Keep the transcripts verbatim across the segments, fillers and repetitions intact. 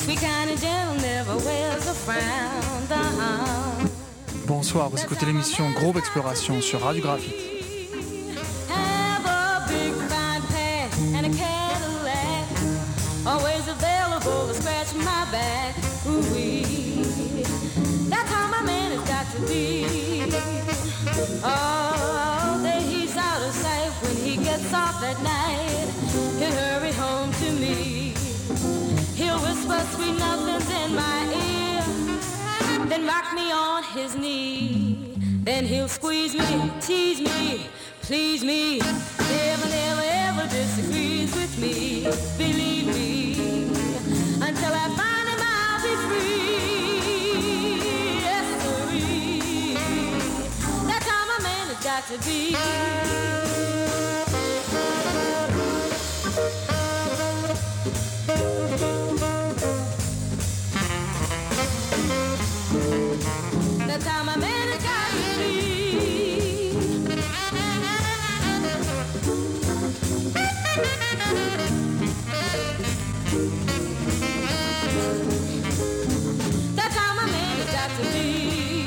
Bonsoir, vous écoutez l'émission Groove Exploration sur Radio Graphite. Always available to scratch my back. Ooh-wee. That's how my man has got to be. All day he's out of sight. When he gets off at night, he'll hurry home to me. He'll whisper sweet nothings in my ear, then rock me on his knee. Then he'll squeeze me, tease me, please me. Never, never, ever disagrees with me. Believe me, until I find him I'll be free. Yes, sirree. That's how my man has got to be. That's how my man has got to be. That's how my man has got to be.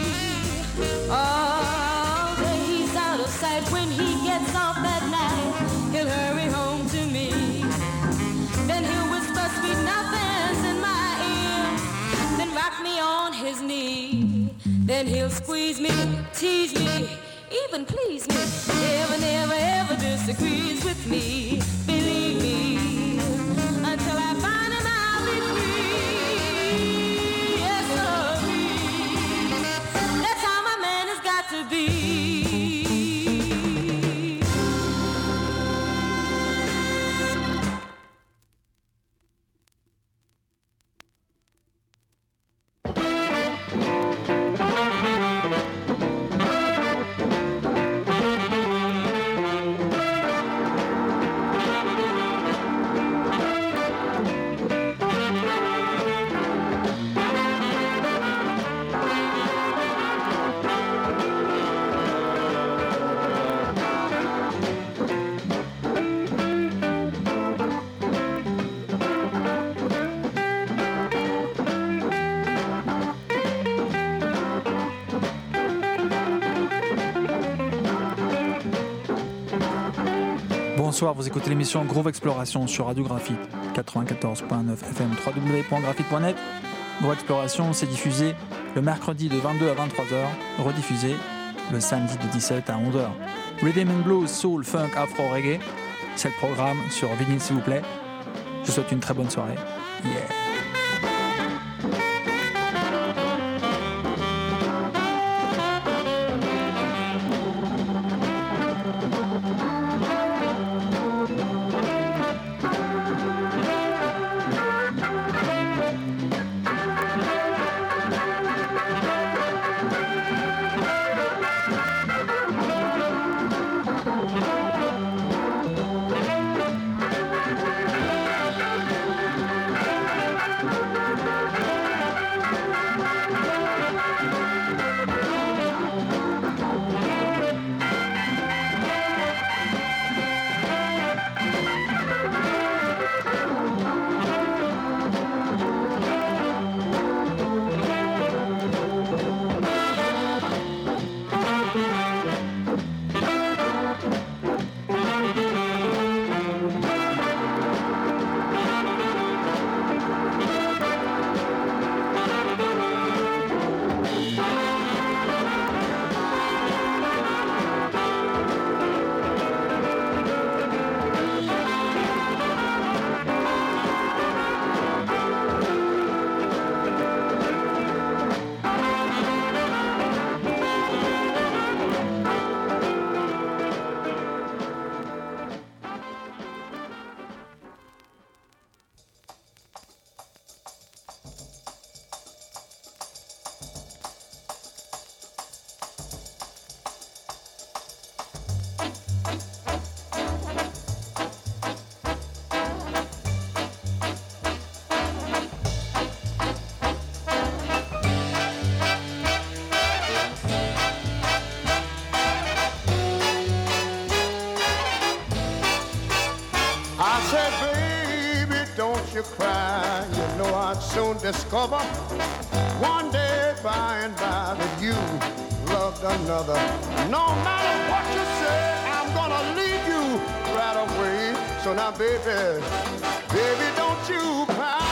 All day he's out of sight. When he gets off that night, he'll hurry home to me. Then he'll whisper sweet nothings in my ear, then rock me on his knee. Then he'll squeeze me, tease me, even please me. Never, never, ever disagrees with me. Believe me, until I find him I'll be free. Yes, sirree. That's how my man has got to be. Bonsoir, vous écoutez l'émission Groove Exploration sur Radio Graphite quatre-vingt-quatorze virgule neuf F M, w w w point graphite point net. Groove Exploration, c'est diffusé le mercredi de vingt-deux à vingt-trois heures, rediffusé le samedi de dix-sept à onze heures. Rhythm and Blues, Soul, Funk, Afro, Reggae, c'est le programme sur vinyle s'il vous plaît. Je vous souhaite une très bonne soirée. Yeah. soon discover one day by and by that you loved another. No matter what you say, I'm gonna leave you right away. So now, baby, baby, don't you cry.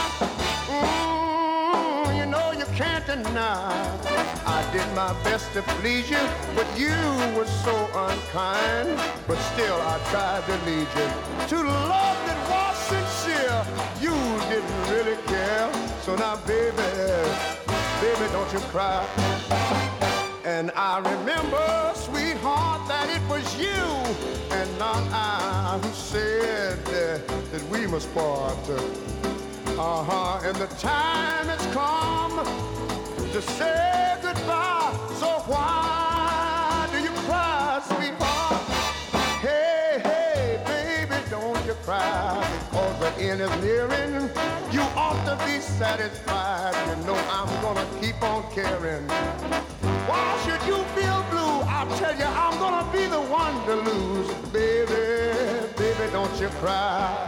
Mm, you know you can't deny I did my best to please you, but you were so unkind. But still I tried to lead you to love that was sincere. You didn't really care. So now, baby, baby, don't you cry. And I remember, sweetheart, that it was you and not I who said uh, that we must part. Uh-huh, and the time has come to say goodbye. So why do you cry, sweetheart? Hey, hey, baby, don't you cry, because the end is nearing. You ought to be satisfied. You know I'm gonna keep on caring. Why should you feel blue? I tell you, I'm gonna be the one to lose. Baby, baby, don't you cry.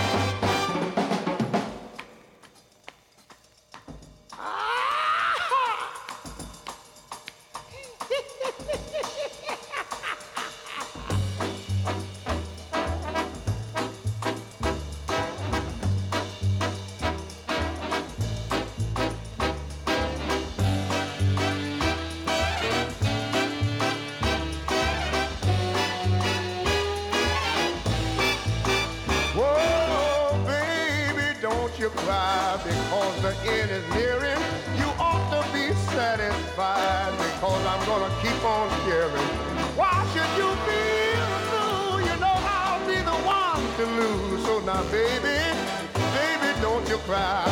You cry because the end is nearing. You ought to be satisfied because I'm gonna keep on caring. Why should you feel blue? You know I'll be the one to lose. So now, baby, baby, don't you cry.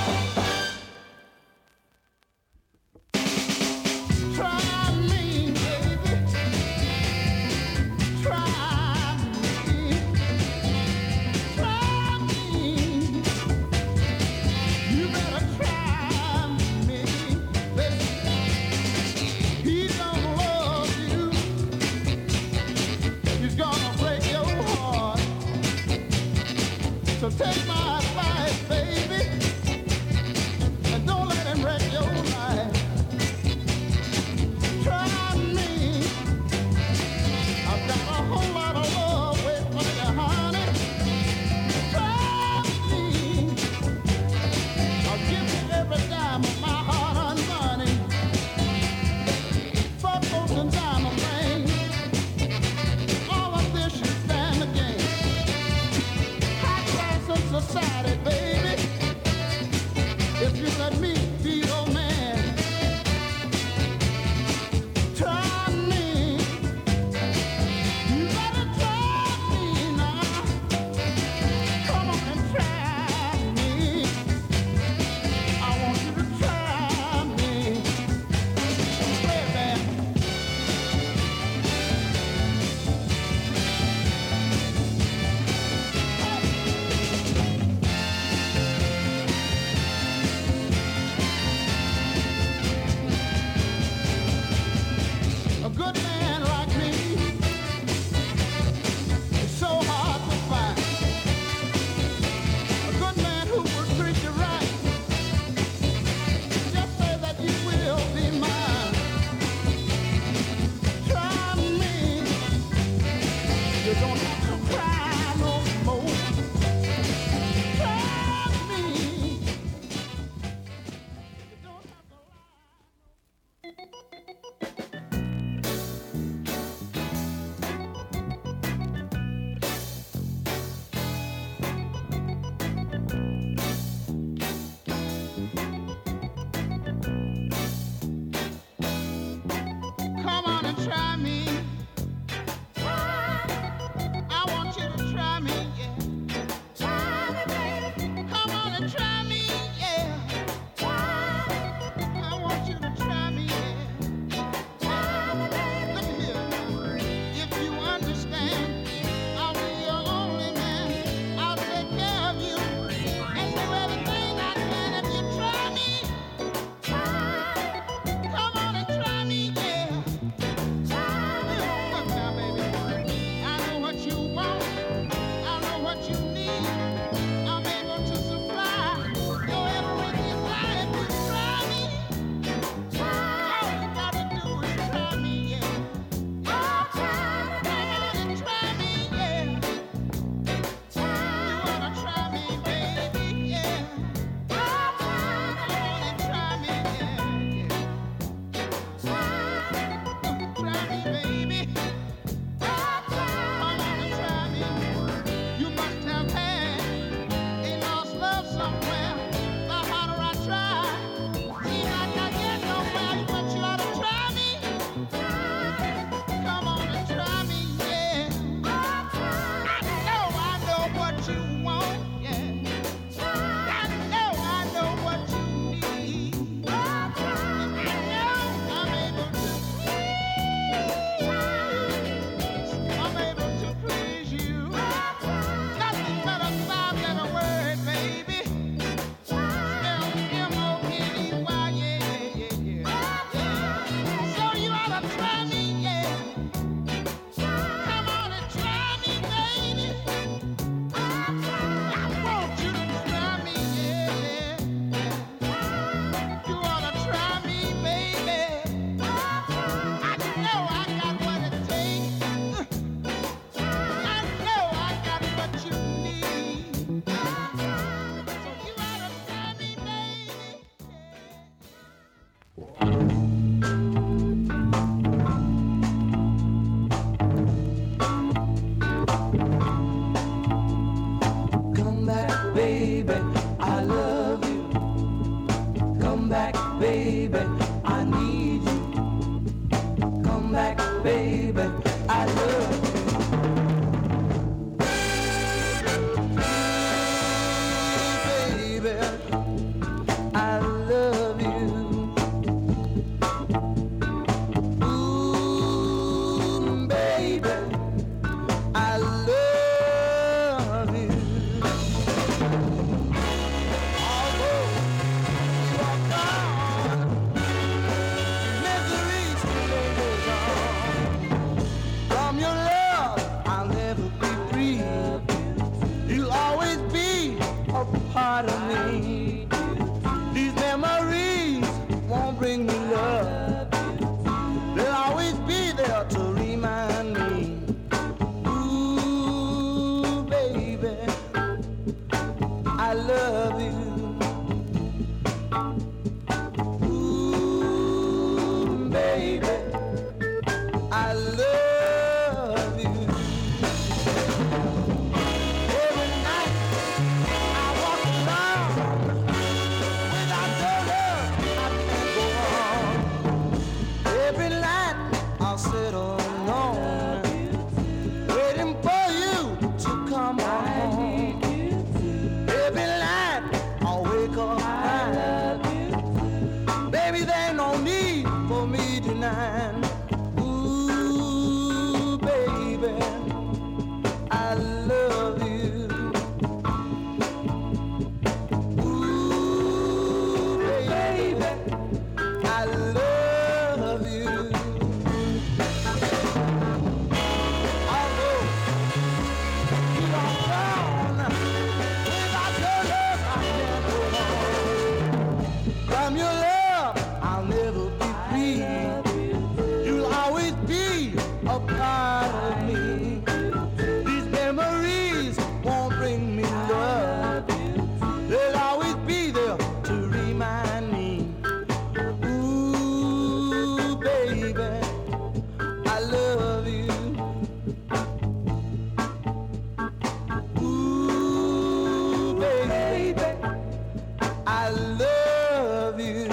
So take my advice, baby, and don't let him wreck your life. Try me. I've got a whole lot of love waiting for you, honey. Try me. I'll give you every dime of my hard-earned money. Fuck folks and diamond rings. All of this you stand to gain. Society, baby, if you let me be your man. Try me. You better try me now. Come on and try me. I want you to try me. Play it, man. Try me, yeah. Come back, baby, I need you. Come back, baby, I love you. Baby, I love you. Ooh, baby, I love you. Although you are gone, misery still goes on. From your love, I'll never be free. You'll always be a part of me. These memories won't bring me love. They'll always be there to remind me. Ooh, baby, I love you. Ooh, baby, I love you. Every night I walk alone. Without your love, I can't go on. Every night I'll sit alone, waiting for you to come home. Every night I'll wake up crying. Baby, there ain't no need for me denying. Ooh, baby, I love you. Ooh, baby, I love you. Although you are gone, without your love I can't go on. From your love I'll never be free. You'll always be a part of me. These memories won't bring me love. They'll always be there to remind me. Ooh, baby, I love you. Ooh, baby, I love you.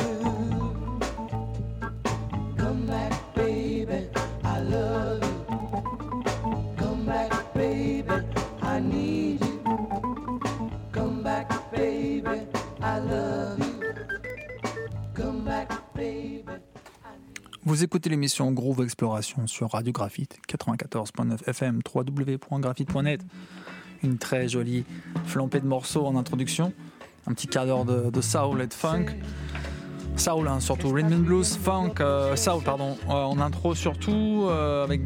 Come back, baby, I love you. Come back, baby, I need you. Come back, baby, I love you. Come back, baby. Vous écoutez l'émission Groove Exploration sur Radio Graphite quatre-vingt-quatorze point neuf F M, w w w point graphite point net. Une très jolie flambée de morceaux en introduction, un petit quart d'heure de, de soul et de funk. Soul, hein, surtout rhythm and blues, funk, euh, soul pardon, euh, en intro surtout, euh, avec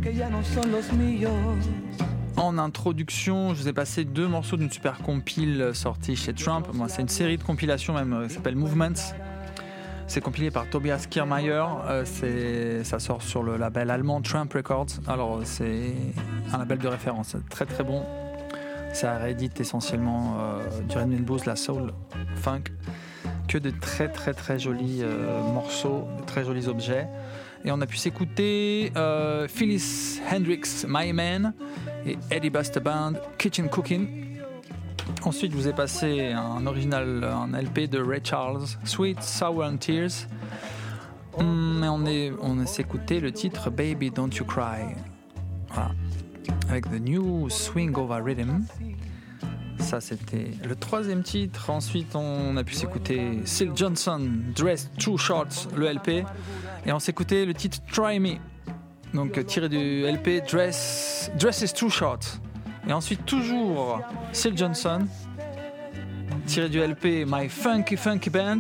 en introduction, je vous ai passé deux morceaux d'une super compile sortie chez Trump. Moi, c'est une série de compilations même, euh, qui s'appelle Movements. C'est compilé par Tobias Kirmayer, euh, c'est, ça sort sur le label allemand Trump Records. Alors c'est un label de référence, très très bon. Ça réédite essentiellement euh, du rhythm and blues, la soul, funk, que de très très très jolis euh, morceaux, de très jolis objets. Et on a pu s'écouter euh, Phyllis Hendrix, My Man, et Eddie Buster Band, Kitchen Cooking. Ensuite, je vous ai passé un original, un L P de Ray Charles, Sweet, Sour and Tears. Hum, et on, est, on s'est écouté le titre Baby Don't You Cry. Voilà. Avec The New Swing Over Rhythm. Ça, c'était le troisième titre. Ensuite, on a pu s'écouter Silk Johnson, Dress Too Short, le L P. Et on s'est écouté le titre Try Me. Donc, tiré du L P Dress, Dress is Too Short. Et ensuite, toujours Silk Johnson, tiré du L P My Funky Funky Band.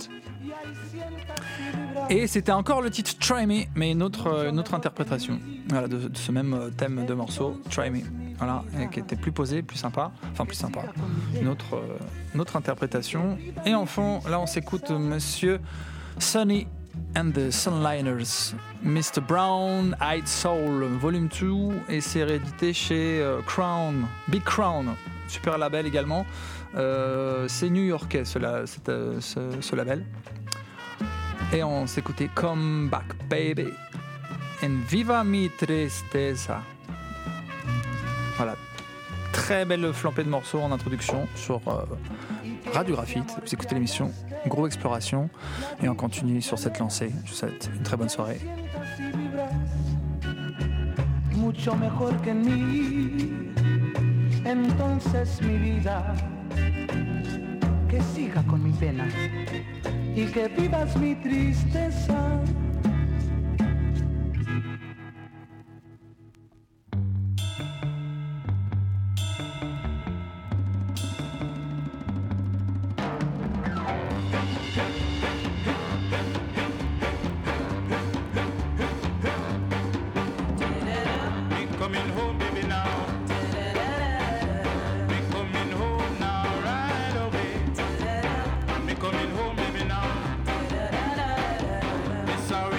Et c'était encore le titre Try Me, mais une autre, une autre interprétation, voilà, de, de ce même thème de morceau, Try Me. Voilà, et qui était plus posé, plus sympa. Enfin, plus sympa. Une autre, euh, une autre interprétation. Et enfin, là, on s'écoute Monsieur Sonny and the Sunliners, mister Brown Eyed Soul, volume deux, et c'est réédité chez euh, Crown, Big Crown, super label également. Euh, c'est new-yorkais ce, ce, ce, ce label. Et on s'écoutait Come Back Baby and Viva Mi Tristeza. Voilà, très belle flambée de morceaux en introduction sur euh, Radio Graphite. Vous écoutez l'émission Groove Exploration et on continue sur cette lancée. Je vous souhaite une très bonne soirée. Mucho mejor que en mí, entonces mi vida, que siga con mi pena y que vivas mi tristeza. Sorry.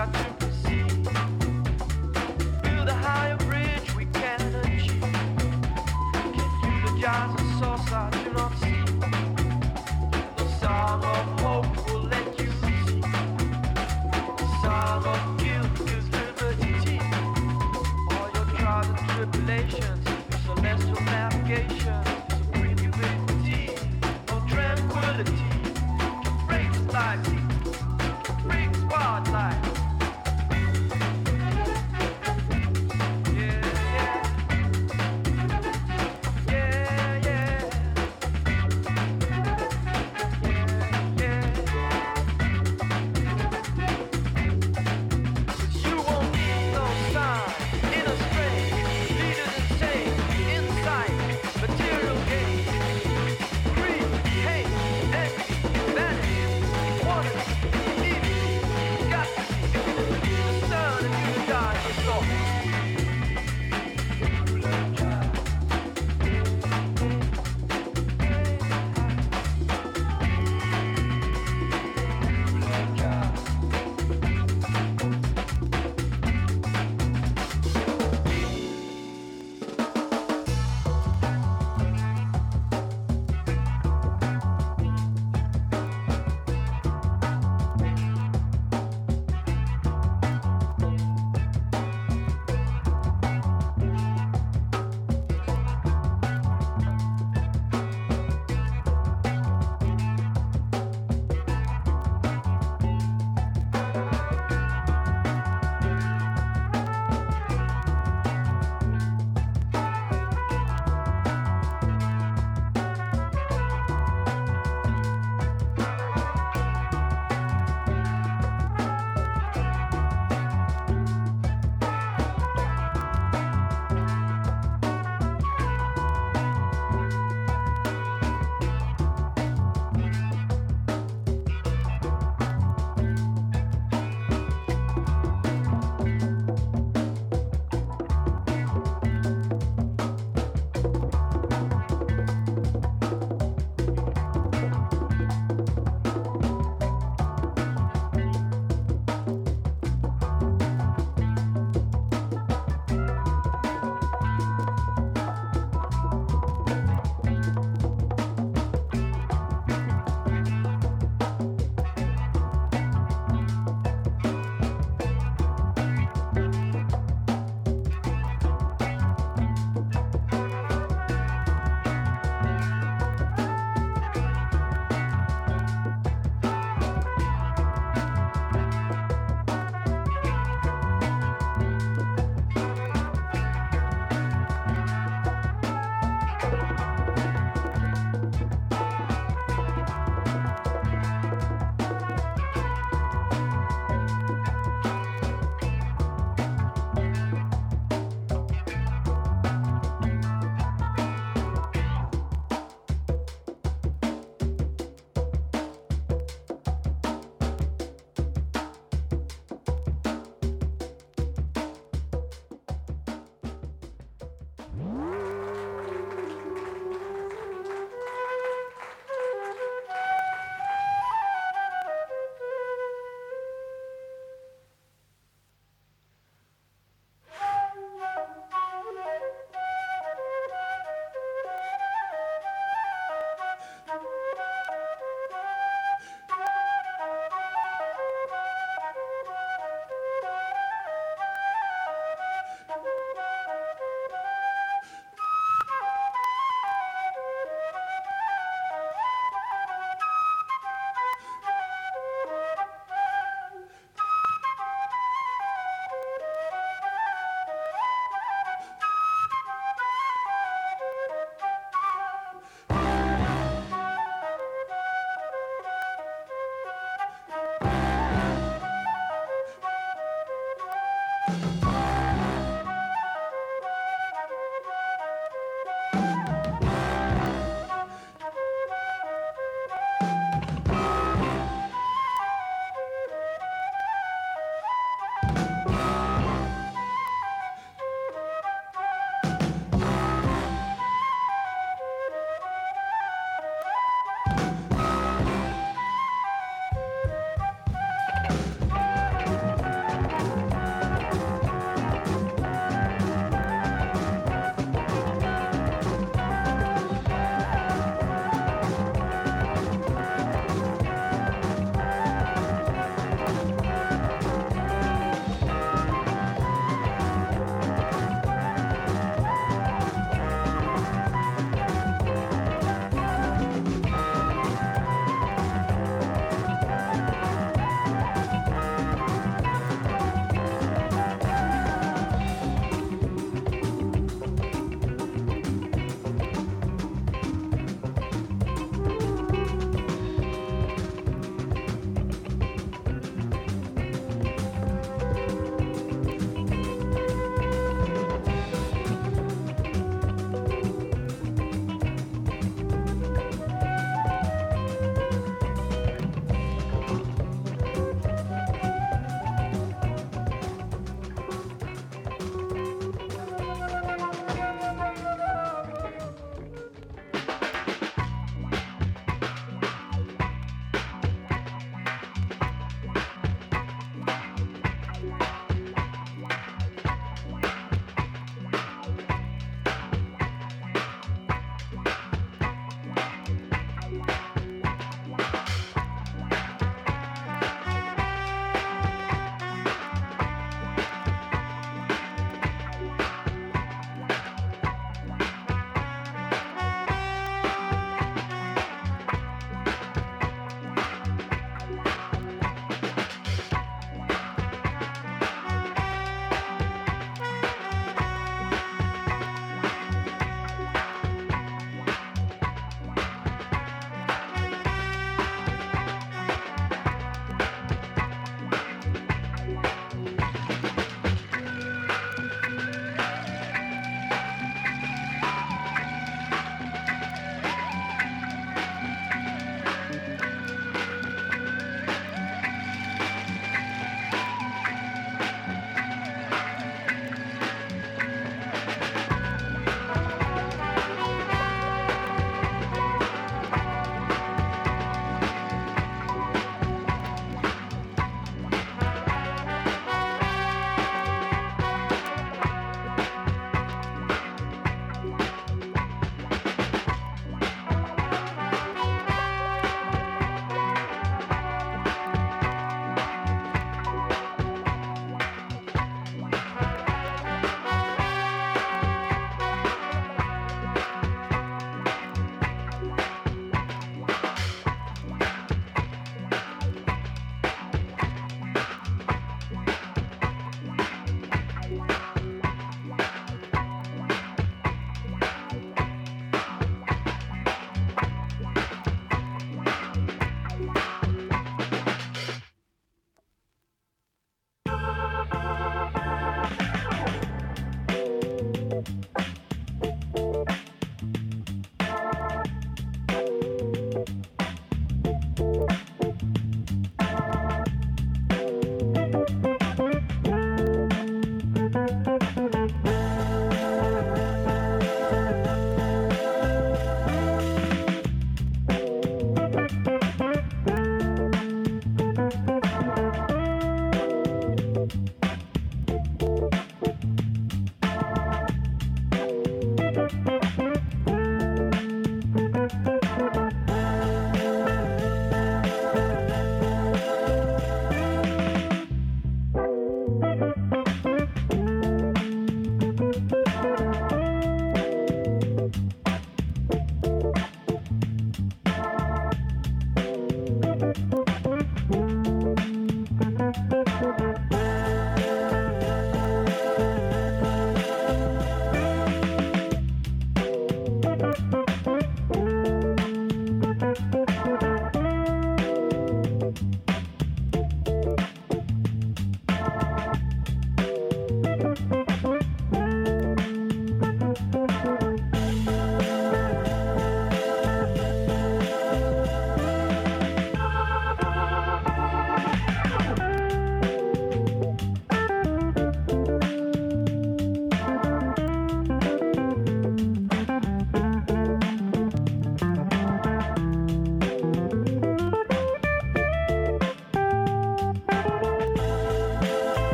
got to proceed. Build a higher bridge we can achieve. Can eulogize a source I do not see. The song of hope will let you see. The song of guilt is liberty. All your trials and tribulations, celestial navigation, supreme humility, no tranquility. Breaks life, breaks wildlife. Yeah, yeah, yeah, yeah.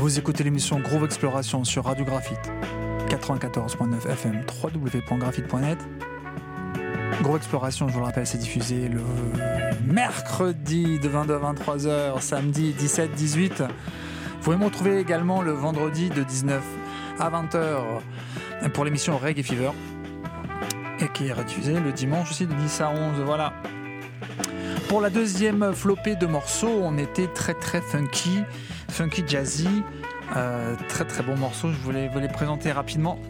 Vous écoutez l'émission Groove Exploration sur Radio Graphite, quatre-vingt-quatorze virgule neuf F M, w w w point graphite point net. Groove Exploration, je vous le rappelle, c'est diffusé le mercredi de vingt-deux à vingt-trois heures, samedi dix-sept dix-huit. Vous pouvez me retrouver également le vendredi de dix-neuf à vingt heures pour l'émission Reggae Fever, et qui est rediffusée le dimanche aussi de dix à onze. Voilà. Pour la deuxième flopée de morceaux, on était très très funky, funky jazzy, euh, très très bons morceaux. Je voulais vous les présenter rapidement.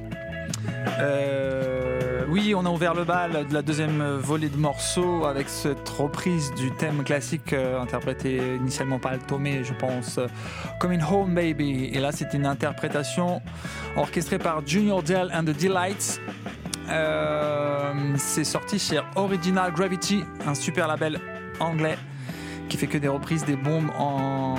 Euh, oui, on a ouvert le bal de la deuxième volée de morceaux avec cette reprise du thème classique euh, interprété initialement par Altomé, je pense, euh, Coming Home Baby. Et là, c'est une interprétation orchestrée par Junior Dell and the Delights. Euh, c'est sorti chez Original Gravity, un super label anglais qui fait que des reprises des bombes en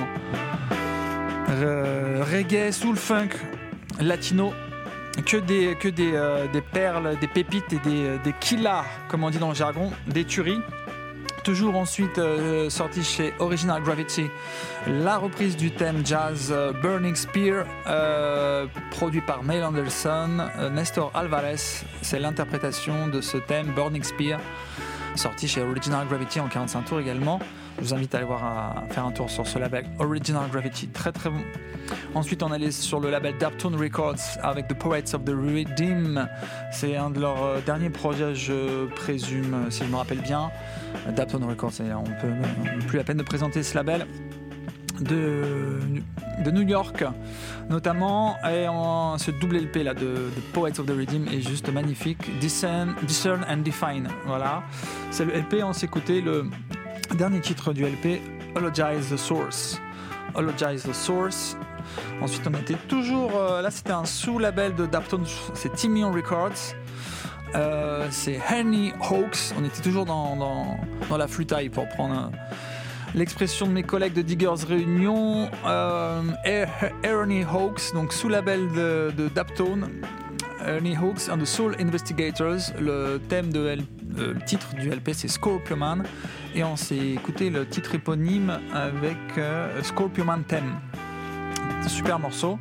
euh, reggae, soul, funk, latino, que des, que des, euh, des perles, des pépites et des, des killas, comme on dit dans le jargon, des tueries. Toujours ensuite euh, sorti chez Original Gravity, la reprise du thème jazz euh, Burning Spear, euh, produit par Neil Anderson, euh, Nestor Alvarez. C'est l'interprétation de ce thème Burning Spear, sorti chez Original Gravity en quarante-cinq tours également. Je vous invite à aller voir, à faire un tour sur ce label Original Gravity, très très bon. Ensuite, on allait sur le label Daptone Records avec The Poets of the Redeem. C'est un de leurs euh, derniers projets, je présume, si je me rappelle bien. Daptone Records, on peut euh, plus la peine de présenter ce label de, de New York notamment, et en, ce double L P là de, de Poets of the Redeem est juste magnifique. Discern, Discern and Define, voilà, c'est le L P. On s'écoutait le dernier titre du L P, Hologize the Source. Hologize the Source. Ensuite, on était toujours euh, là, c'était un sous-label de Daptone, c'est Timion Records. Euh, c'est Henny Hawks. On était toujours dans, dans, dans la flûtaille, pour prendre un, l'expression de mes collègues de Diggers Réunion. euh, Ernie Hawks, donc sous-label de, de Daptone. Ernie Hawks and the Soul Investigators. Le thème de L, euh, le titre du L P, c'est Scorpio Man, et on s'est écouté le titre éponyme avec euh, Scorpio Man Theme. Super morceau.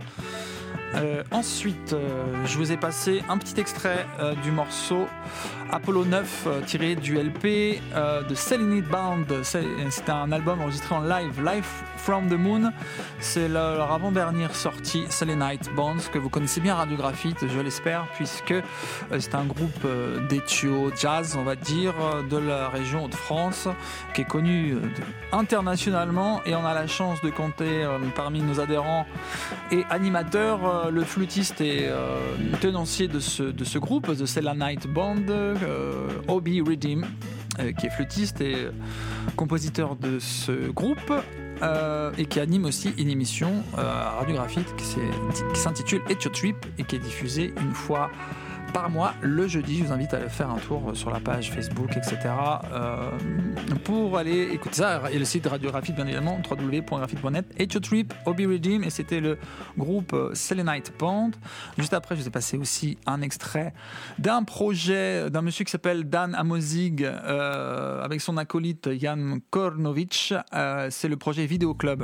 Euh, ensuite, euh, je vous ai passé un petit extrait euh, du morceau Apollo neuf, euh, tiré du L P euh, de Selenite Band. C'est, c'était un album enregistré en live, Live from the Moon. C'est leur, leur avant-dernière sortie, Selenite Band, que vous connaissez bien Radio Graphite, je l'espère, puisque euh, c'est un groupe euh, d'éthio jazz, on va dire, de la région de France, qui est connu euh, internationalement, et on a la chance de compter euh, parmi nos adhérents et animateurs euh, le flûtiste et euh, tenancier de ce, de ce groupe, de Selenite Band, euh, Obi Redeem, euh, qui est flûtiste et euh, compositeur de ce groupe, euh, et qui anime aussi une émission euh, à Radio Graphite qui, qui s'intitule Ethio Trip et qui est diffusée une fois par mois le jeudi. Je vous invite à aller faire un tour sur la page Facebook, et cetera euh, pour aller écouter ça. Et le site de Radio Graphite, bien évidemment, w w w point graphite point net. Ethio Trip, Obi Redeem, et c'était le groupe Selenite Band. Juste après, je vous ai passé aussi un extrait d'un projet d'un monsieur qui s'appelle Dan Amozig, euh, avec son acolyte Jan Kornovic. Euh, c'est le projet Vidéo Club.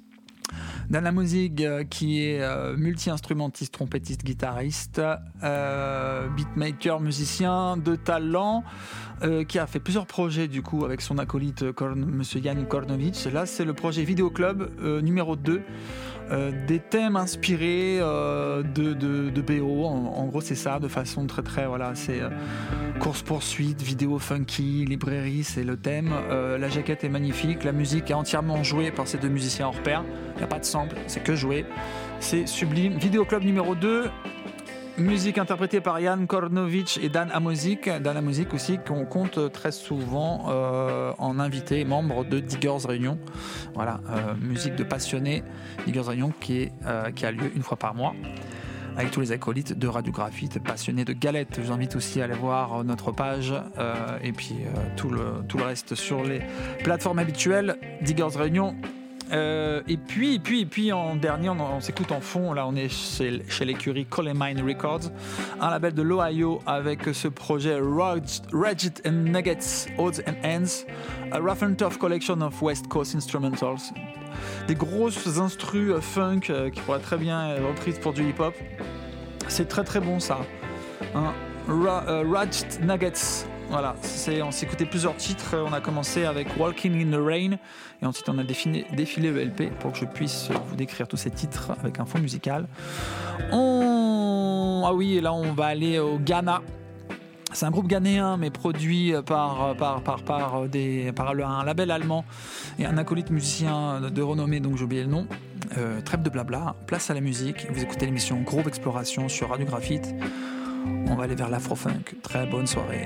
Dan Amozig, euh, qui est euh, multi-instrumentiste, trompettiste, guitariste, euh, beatmaker, musicien de talent, euh, qui a fait plusieurs projets du coup avec son acolyte Korn, monsieur Jan Kornovic. Là, c'est le projet Vidéo Club euh, numéro deux. Euh, des thèmes inspirés euh, de, de, de B O, en, en gros c'est ça, de façon très très, voilà, c'est euh, course-poursuite, vidéo funky, librairie, c'est le thème. Euh, la jaquette est magnifique, la musique est entièrement jouée par ces deux musiciens hors pair, il n'y a pas de sample, c'est que joué, c'est sublime. Vidéo Club numéro deux, musique interprétée par Jan Kornovic et Dan Amozig. Dan Amozig aussi, qu'on compte très souvent euh, en invité, membre de Diggers Réunion. Voilà, euh, musique de passionnés, Diggers Réunion qui, est, euh, qui a lieu une fois par mois, avec tous les acolytes de Radio Graphite, passionnés de galettes. Je vous invite aussi à aller voir notre page euh, et puis euh, tout, le, tout le reste sur les plateformes habituelles. Diggers Réunion, Euh, et puis, et puis, et puis en dernier, on, on s'écoute en fond. Là, on est chez, chez l'écurie Colemine Records, un label de l'Ohio avec ce projet Ragged and Nuggets, Odds and Ends, a rough and tough collection of West Coast instrumentals. Des grosses instrus funk euh, qui pourraient très bien être reprises pour du hip-hop. C'est très très bon ça. Hein? Ra- uh, Ragged Nuggets. Voilà, c'est, on s'est écouté plusieurs titres. On a commencé avec Walking in the Rain et ensuite on a défilé, défilé le L P pour que je puisse vous décrire tous ces titres avec un fond musical. On... Ah oui, et là on va aller au Ghana. C'est un groupe ghanéen mais produit par, par, par, par, des, par un label allemand et un acolyte musicien de renommée, donc j'ai oublié le nom. Euh, trêve de blabla, place à la musique. Vous écoutez l'émission Groove Exploration sur Radio Graphite. On va aller vers l'afro-funk. Très bonne soirée.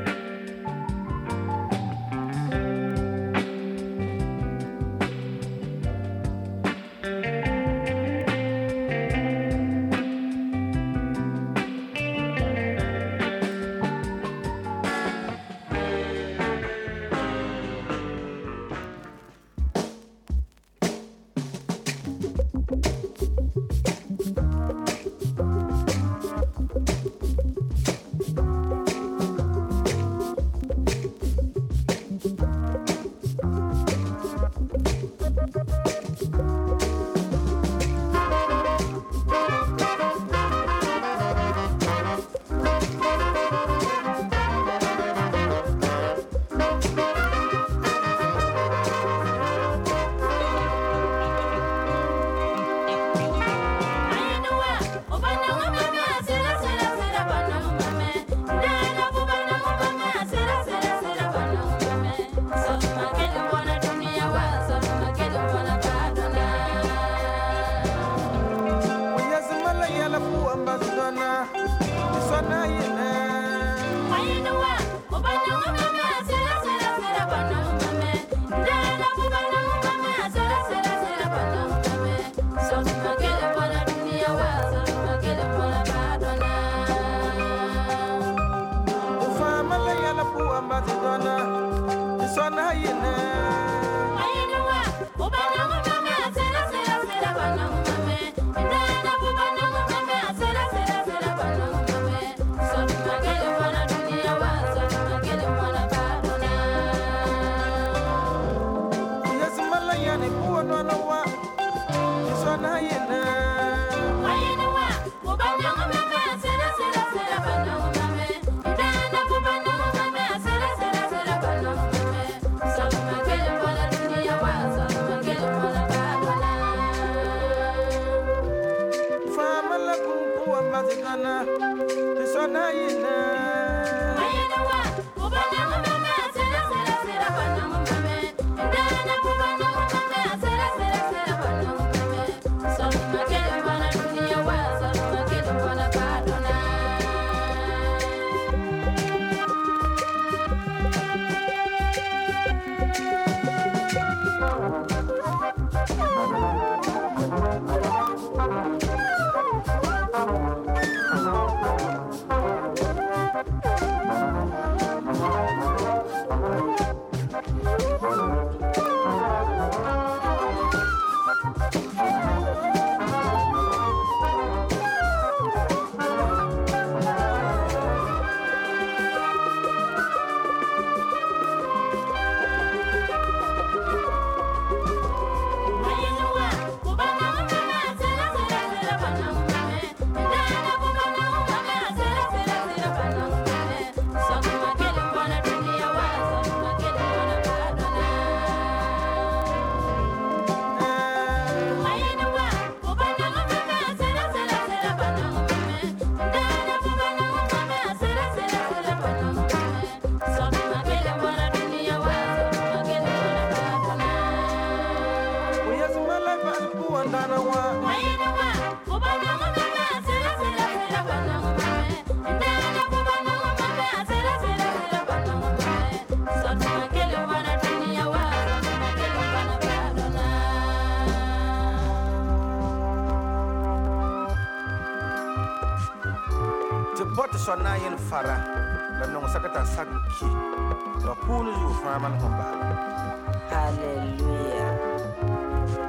Sona yen fara la non sakata saguki la punu ju fama no ba. Hallelujah.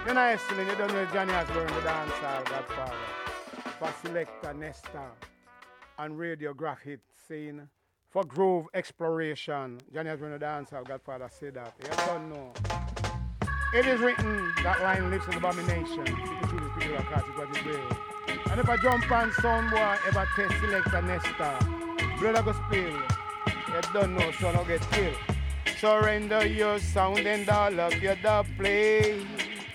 You know, Estelin, you don't know Johnny Osborne, the dancehall godfather. For Selector Nesta and radiograph hit scene. For groove exploration. Johnny Osborne, the dancehall godfather, said that. You don't know. It is written that line lives in abomination. You can see this people are catch it what it will. And if I jump on sound boy ever test Selector Nesta, blood I go spill. You don't know, son, I'll get killed. Surrender your sound and all of your dub play.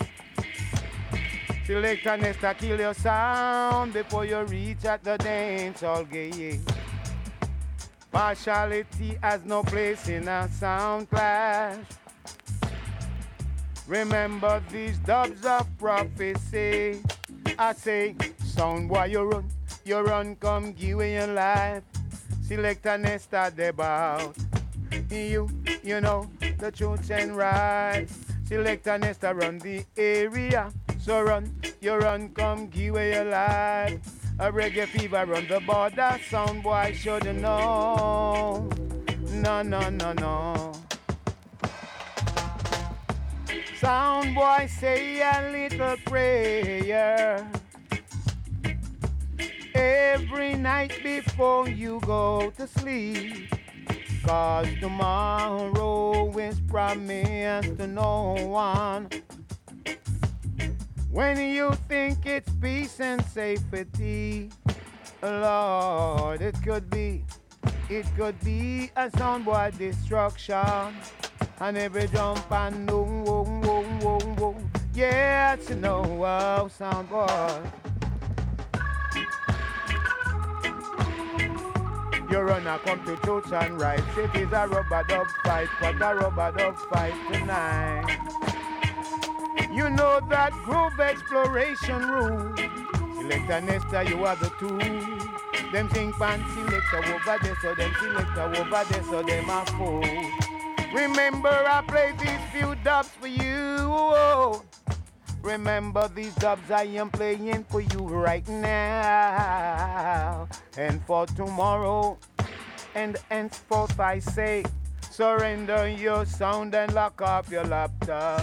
Selector Nesta, kill your sound before you reach at the dance all gay. Partiality has no place in a sound clash. Remember these dubs of prophecy. I say, sound boy, you run, you run, come give away your life. Selector Nesta, they bout. You, you know, the truth and right. Selector Nesta, run the area. So run, you run, come give away your life. A reggae fever run the border. Sound boy, should you know. No, no, no, no. Sound boy, say a little prayer every night before you go to sleep. Cause tomorrow is promised to no one. When you think it's peace and safety, Lord, it could be, it could be a soundboy destruction. And every jump and boom, boom, boom, boom, boom. Yeah, you know, wow, soundboy. You run a come to church and right. It is a rubber dub fight, what a rubber dub fight tonight. You know that groove exploration rule. Selector Nesta, you are the two. Them sing pan selector over there, so them selector over there, so them a fool. Remember I play these few dubs for you. Remember these dubs I am playing for you right now. And for tomorrow, and henceforth I say, surrender your sound and lock up your laptop.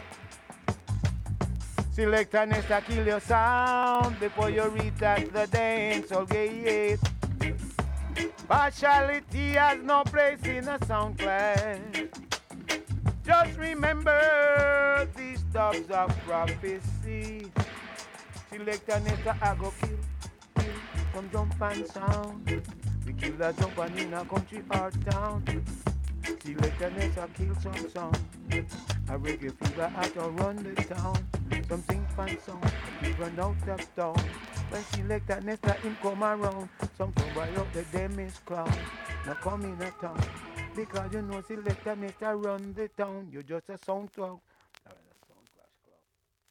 Selector Nesta, kill your sound before you reach at the dance all gate. Partiality has no place in a sound class. Just remember these dogs of prophecy. Selector Nesta, I go kill, kill some jump and sound. We kill a jump and in a country or town. Selector Nesta, kill some sound. A reggae fever at or run the town. Something fun song, we run out of town. When Selector Nesta him come around, some boy out the them is clown. Now come in a town, because you know Selector Nesta run the town. You just a sound talk,